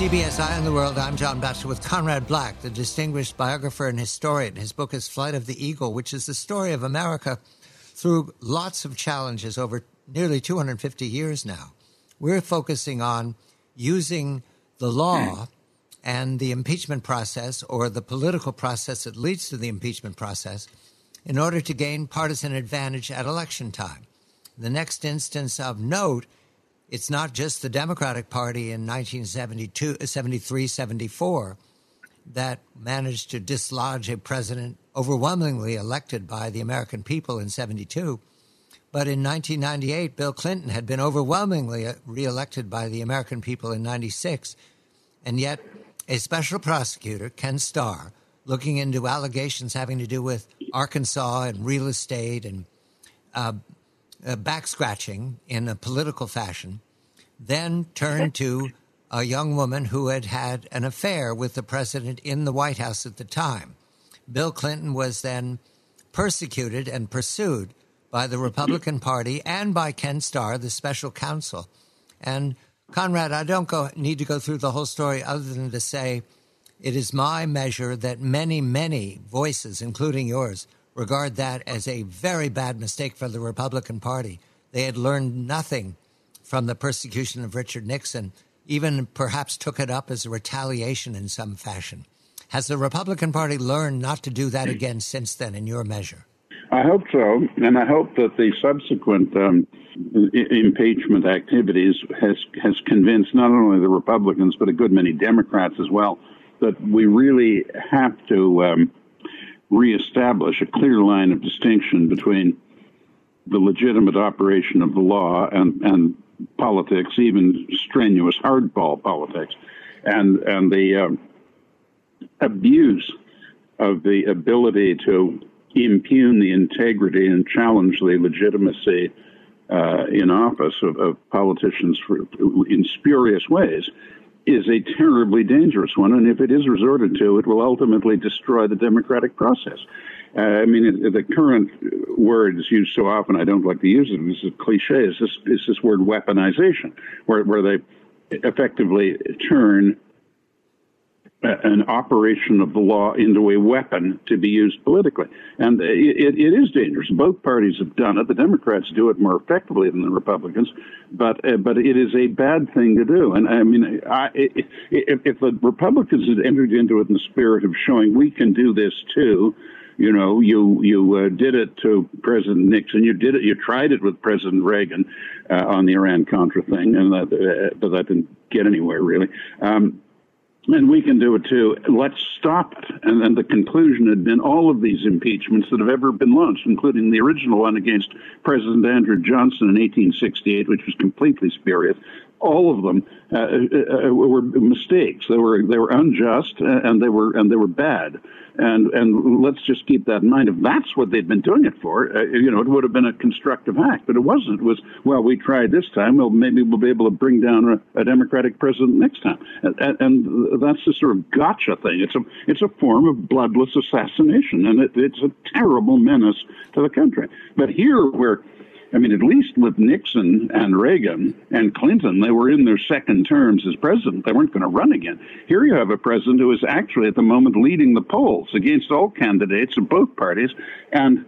CBS Eye on the World, I'm John Batchelor with Conrad Black, the distinguished biographer and historian. His book is Flight of the Eagle, which is the story of America through lots of challenges over nearly 250 years now. We're focusing on using the law and the impeachment process, or the political process that leads to the impeachment process, in order to gain partisan advantage at election time. The next instance of note, it's not just the Democratic Party in 1972, 73, 74 that managed to dislodge a president overwhelmingly elected by the American people in 72. But in 1998, Bill Clinton had been overwhelmingly reelected by the American people in 96. And yet a special prosecutor, Ken Starr, looking into allegations having to do with Arkansas and real estate and back-scratching in a political fashion, then turned to a young woman who had had an affair with the president in the White House at the time. Bill Clinton was then persecuted and pursued by the Republican Party and by Ken Starr, the special counsel. And Conrad, I don't need to go through the whole story other than to say it is my measure that many, many voices, including yours, regard that as a very bad mistake for the Republican Party. They had learned nothing from the persecution of Richard Nixon, even perhaps took it up as a retaliation in some fashion. Has the Republican Party learned not to do that again since then, in your measure? I hope so, and I hope that the subsequent impeachment activities has convinced not only the Republicans, but a good many Democrats as well, that we really have to reestablish a clear line of distinction between the legitimate operation of the law and politics, even strenuous hardball politics, and the abuse of the ability to impugn the integrity and challenge the legitimacy in office of politicians in spurious ways is a terribly dangerous one. And if it is resorted to, it will ultimately destroy the democratic process. I mean, the current word is used so often, I don't like to use it. This is a cliche. Is this word weaponization, where they effectively turn an operation of the law into a weapon to be used politically. And it is dangerous. Both parties have done it. The Democrats do it more effectively than the Republicans, but it is a bad thing to do. And I mean, if the Republicans had entered into it in the spirit of showing we can do this too, you know, you did it to President Nixon. You tried it with President Reagan on the Iran-Contra thing, and but that didn't get anywhere really. And we can do it too. Let's stop it. And then the conclusion had been all of these impeachments that have ever been launched, including the original one against President Andrew Johnson in 1868, which was completely spurious. All of them were mistakes. They were unjust and they were bad. And let's just keep that in mind. If that's what they'd been doing it for, it would have been a constructive act. But it wasn't. It was, well, we tried this time. Well, maybe we'll be able to bring down a Democratic president next time. And that's the sort of gotcha thing. It's a form of bloodless assassination, and it's a terrible menace to the country. But here, at least with Nixon and Reagan and Clinton, they were in their second terms as president. They weren't going to run again. Here you have a president who is actually at the moment leading the polls against all candidates of both parties, and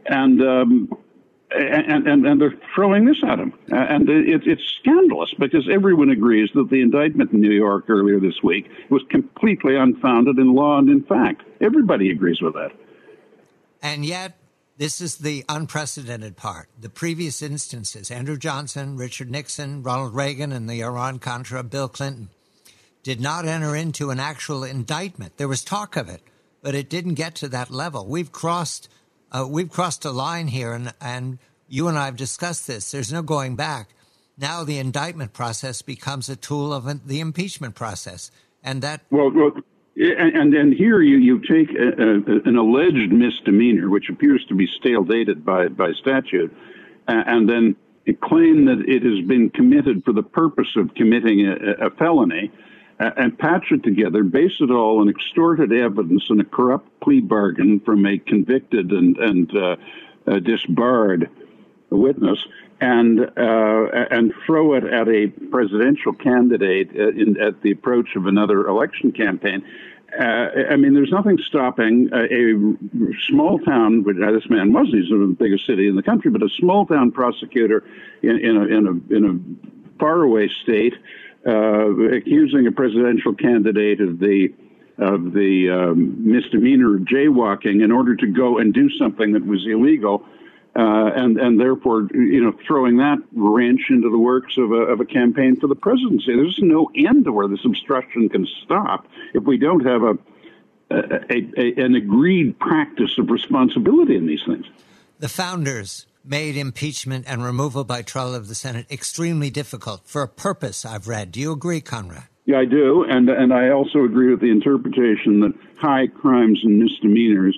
they're throwing this at him. And it's scandalous because everyone agrees that the indictment in New York earlier this week was completely unfounded in law and in fact. Everybody agrees with that. And yet, this is the unprecedented part. The previous instances, Andrew Johnson, Richard Nixon, Ronald Reagan, and the Iran-Contra, Bill Clinton, did not enter into an actual indictment. There was talk of it, but it didn't get to that level. We've crossed a line here, and you and I have discussed this. There's no going back. Now the indictment process becomes a tool of the impeachment process, and that. Well, and here you take an alleged misdemeanor, which appears to be stale dated by statute, and then claim that it has been committed for the purpose of committing a felony, and patch it together, base it all on extorted evidence and a corrupt plea bargain from a convicted and disbarred witness, and throw it at a presidential candidate at the approach of another election campaign. I mean, there's nothing stopping a small town, which this man was, he's in the biggest city in the country, but a small town prosecutor in a faraway state accusing a presidential candidate of the misdemeanor of jaywalking in order to go and do something that was illegal. And therefore, throwing that wrench into the works of a campaign for the presidency. There's no end to where this obstruction can stop if we don't have an agreed practice of responsibility in these things. The founders made impeachment and removal by trial of the Senate extremely difficult for a purpose, I've read. Do you agree, Conrad? Yeah, I do. And I also agree with the interpretation that high crimes and misdemeanors,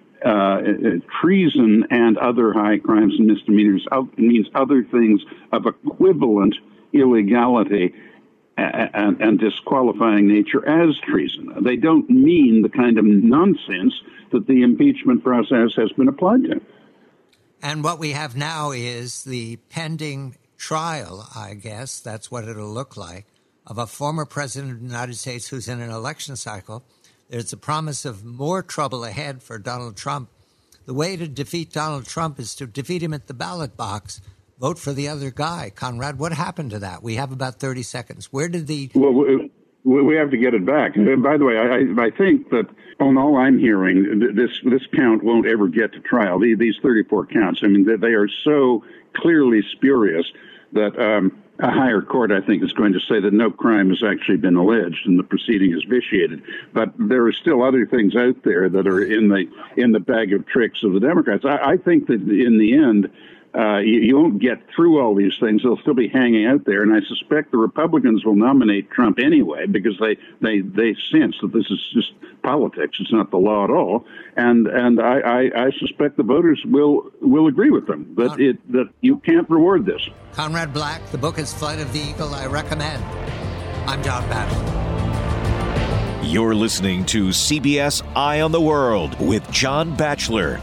treason and other high crimes and misdemeanors means other things of equivalent illegality and disqualifying nature as treason. They don't mean the kind of nonsense that the impeachment process has been applied to. And what we have now is the pending trial, I guess, that's what it'll look like, of a former president of the United States who's in an election cycle. There's a promise of more trouble ahead for Donald Trump. The way to defeat Donald Trump is to defeat him at the ballot box. Vote for the other guy. Conrad, what happened to that? We have about 30 seconds. Where did the... Well, we have to get it back. And by the way, I think that on all I'm hearing, this count won't ever get to trial. These 34 counts, I mean, they are so clearly spurious that a higher court, I think, is going to say that no crime has actually been alleged and the proceeding is vitiated. But there are still other things out there that are in the bag of tricks of the Democrats. I think that in the end, you won't get through all these things. They'll still be hanging out there. And I suspect the Republicans will nominate Trump anyway because they sense that this is just politics. It's not the law at all. And I suspect the voters will agree with them that you can't reward this. Conrad Black, the book is Flight of the Eagle. I recommend. I'm John Batchelor. You're listening to CBS Eye on the World with John Batchelor.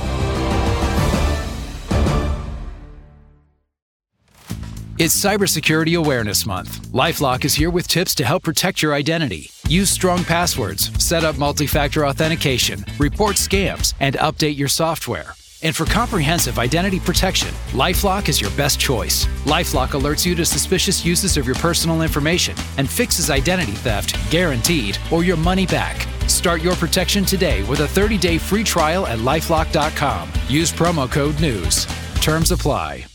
It's Cybersecurity Awareness Month. LifeLock is here with tips to help protect your identity. Use strong passwords, set up multi-factor authentication, report scams, and update your software. And for comprehensive identity protection, LifeLock is your best choice. LifeLock alerts you to suspicious uses of your personal information and fixes identity theft, guaranteed, or your money back. Start your protection today with a 30-day free trial at LifeLock.com. Use promo code NEWS. Terms apply.